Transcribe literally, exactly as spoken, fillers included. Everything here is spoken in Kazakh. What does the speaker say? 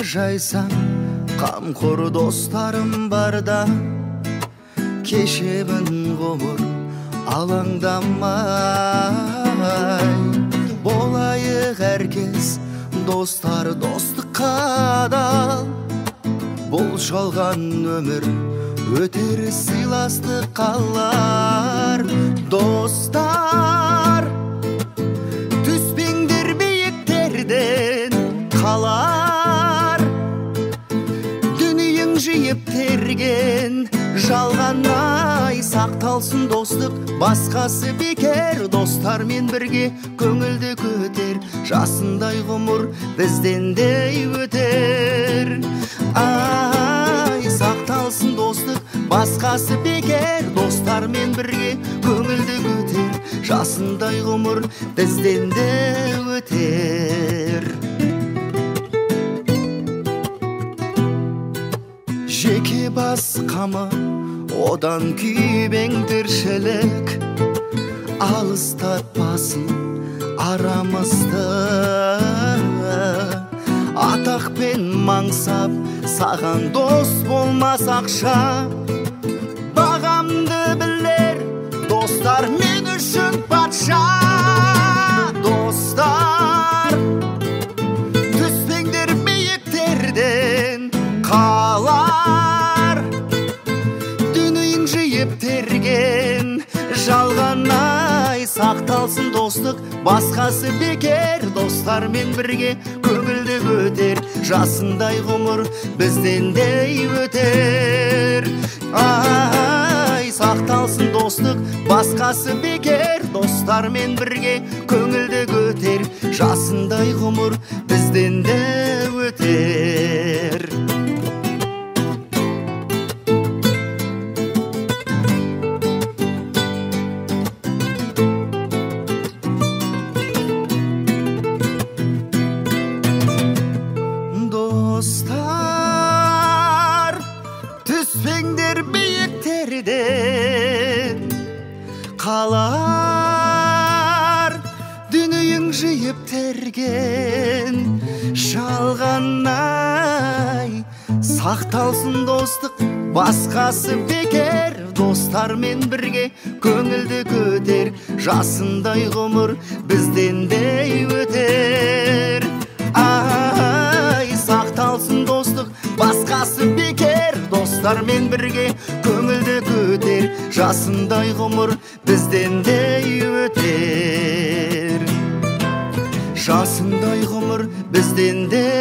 жайсаң, қамқор достарым барда, кешемін ғұмыр алаңдамай. Болайық әркез достар достыққа адал, бұл жалған өмір өтер сыйластық қалар. Достар, түспеңдер биіктерден қалар, дүниең жиып терген жалғанай. Сақталсын достық, басқасы бекер, достармен бірге көңілді көтер, жасындай ғұмыр бізден де өтер. Ай, сақталсын достық, басқасы бекер, достармен бірге көңілді көтер, жасындай ғұмыр бізден де өтер. Жеке бас қамы, одан күйбең тіршілік, алыстатпасын арамызды. Атақ пен мансап саған дос болмас ақша, бағамды білер достар мен үшін патша. Достар, түспеңдер биіктерден қалар, дүниең жиып терген жалғанай. Сақталсын достық, басқасы бекер, достармен бірге көңілді көтер, жасындай ғұмыр бізден де өтер. Ай, сақталсын достық, басқасы бекер, достармен бірге көңілді көтер, жасындай ғұмыр бізден де өтер. Достар, түспеңдер биіктерден қалар, дүниең жиып терген жалғанай. Сақталсын достық, басқасы бекер, достармен бірге көңілді көтер, жасындай ғұмыр бізден де өтер. Ай, сақталсын достық, басқасы бекер, достармен бірге көңілді көтер, жасындай ғұмыр бізден де өтер. Жасындай ғұмыр бізден де